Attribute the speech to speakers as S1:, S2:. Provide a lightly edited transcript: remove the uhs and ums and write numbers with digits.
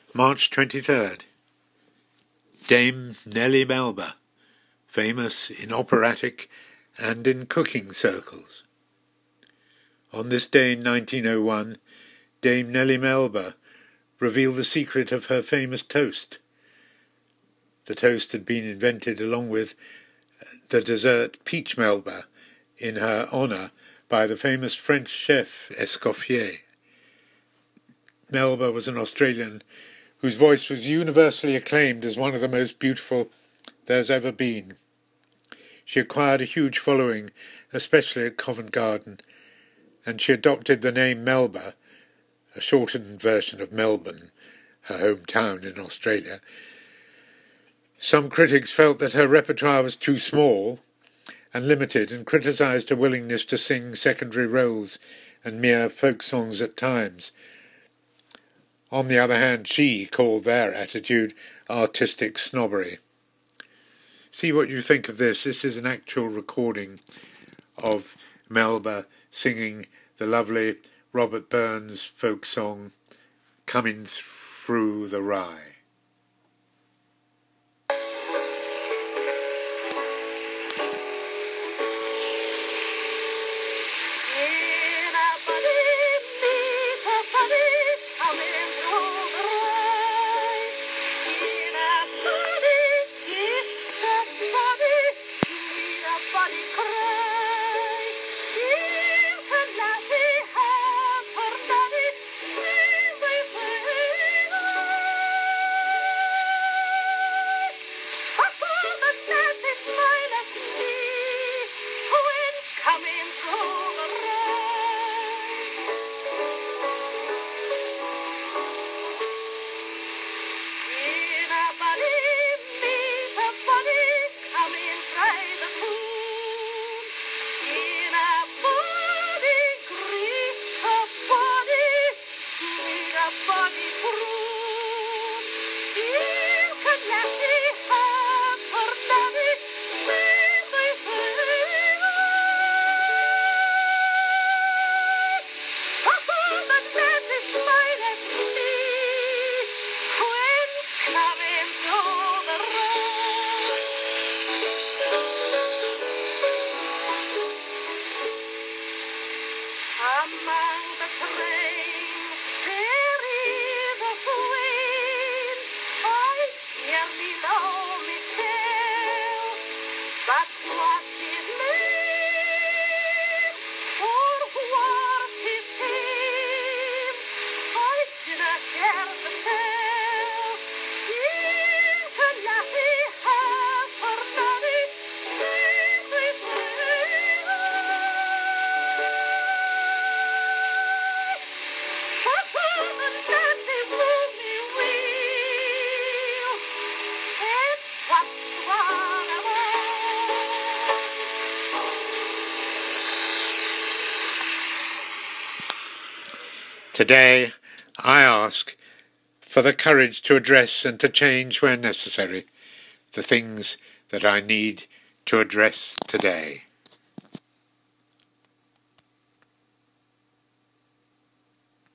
S1: March 23rd. Dame Nellie Melba, famous in operatic and in cooking circles. On this day in 1901, Dame Nellie Melba revealed the secret of her famous toast. The toast had been invented along with the dessert Peach Melba in her honour by the famous French chef Escoffier. Melba was an Australian whose voice was universally acclaimed as one of the most beautiful there's ever been. She acquired a huge following, especially at Covent Garden, and she adopted the name Melba, a shortened version of Melbourne, her hometown in Australia. Some critics felt that her repertoire was too small and limited, and criticised her willingness to sing secondary roles and mere folk songs at times. On the other hand, she called their attitude artistic snobbery. See what you think of this. This is an actual recording of Melba singing the lovely Robert Burns folk song, Coming Through the Rye.
S2: Among the train, there is a swain, I nearly know Michelle, but what his name, or what his fame, I dinna care to tell. He's a lassie half her daddy,
S1: Today, I ask for the courage to address and to change where necessary the things that I need to address today.